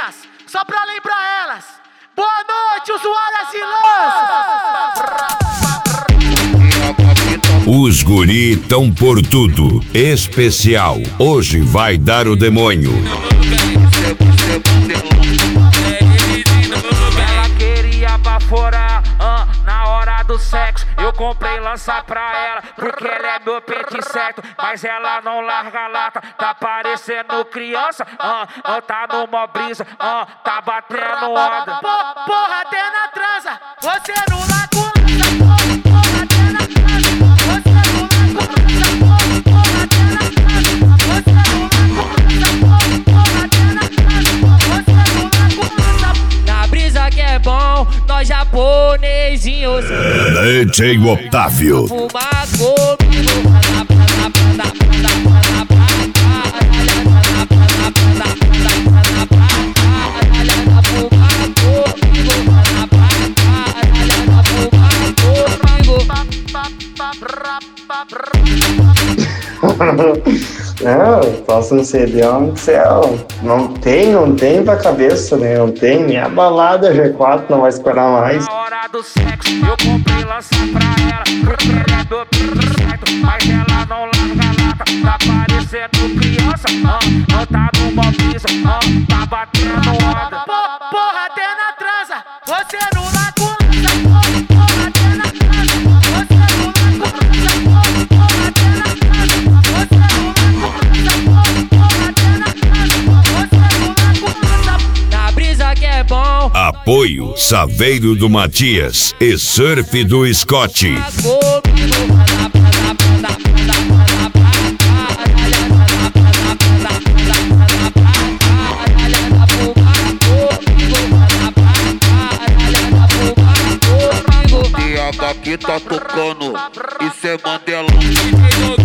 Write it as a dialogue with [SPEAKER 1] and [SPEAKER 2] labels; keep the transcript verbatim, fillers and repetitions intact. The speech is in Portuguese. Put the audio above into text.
[SPEAKER 1] novinhas, só pra lembrar elas. Boa noite, usuárias e lanças.
[SPEAKER 2] Os guri tão por tudo. Especial. Hoje vai dar o demônio.
[SPEAKER 3] Ela queria baforar ah, na hora do sexo. Eu comprei lança pra ela, porque ela é meu pente certo. Mas ela não larga a lata, tá parecendo criança. Ah, ah, tá numa brisa, ah, tá batendo onda.
[SPEAKER 1] Porra, até na transa, você não larga o lança. Porra, até na transa, você não larga o lança. Porra, até na transa, você não larga o lança. Porra, até na transa, você não larga o lança.
[SPEAKER 3] Na brisa que é bom, nós japonesinhos.
[SPEAKER 2] D J Otávio.
[SPEAKER 3] Fumar comigo.
[SPEAKER 4] Não, próximo C D é um céu. Não tem, não tem pra cabeça, né? Não tem, nem a balada G quatro não vai esperar mais.
[SPEAKER 3] Na hora do sexo, eu comprei lança pra ela, porque ela é do certo, mas ela não larga a lata, tá parecendo criança, ah, ah, tá numa brisa, ah, tá batendo onda.
[SPEAKER 1] Porra, até na transa, você não larga o lança. Porra, até na transa, você não larga o lança. Porra, até na transa, você não larga o lança. Porra, até na transa, você não larga o lança.
[SPEAKER 3] Na brisa que é bom,
[SPEAKER 2] Apoio Saveiro do Matias e Surf do Scott.
[SPEAKER 5] T H que tá tocando, isso é Mandela.